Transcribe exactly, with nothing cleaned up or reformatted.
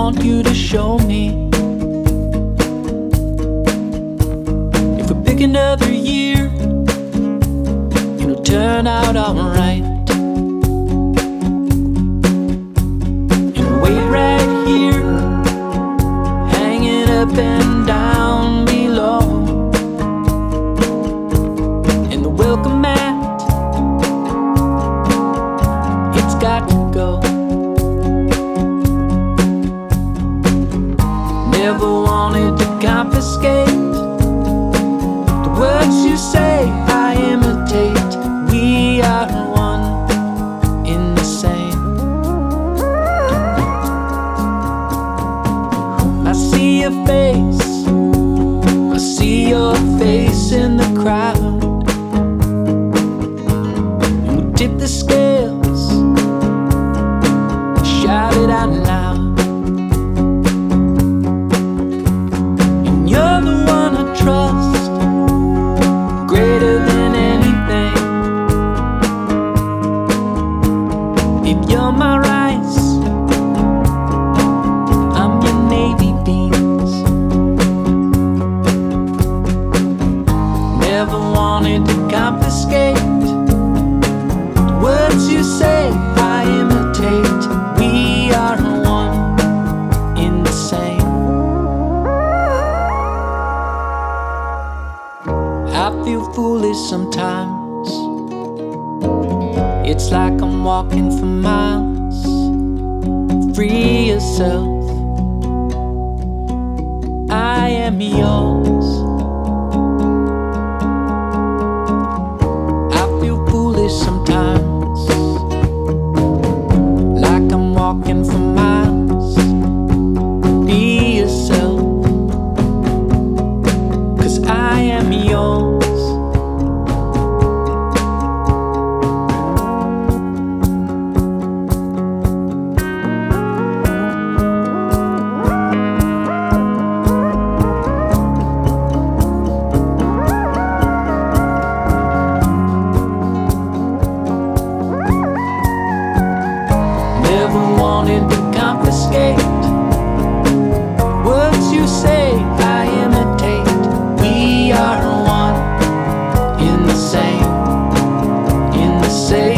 want you to show me. If we pick another year, it'll turn out alright. And wait right here, hanging up and down below. And the welcome mat, it's got to go. Never wanted to confiscate the words you say, I imitate. We are one in the same. I see your face, I see your face in the crowd. And we tip the scales, shout it out loud. And you're the one I trust, greater than anything. If you're my rice, I'm your navy beans. Never wanted to confiscate the words you say, I imitate. We are one in the same. I feel foolish sometimes. It's like I'm walking for miles. Free yourself, I am yours. I feel foolish sometimes, like I'm walking for miles. Be yourself, 'cause I am yours. Never wanted to confiscate words you say, I imitate. We are one in the same, in the same.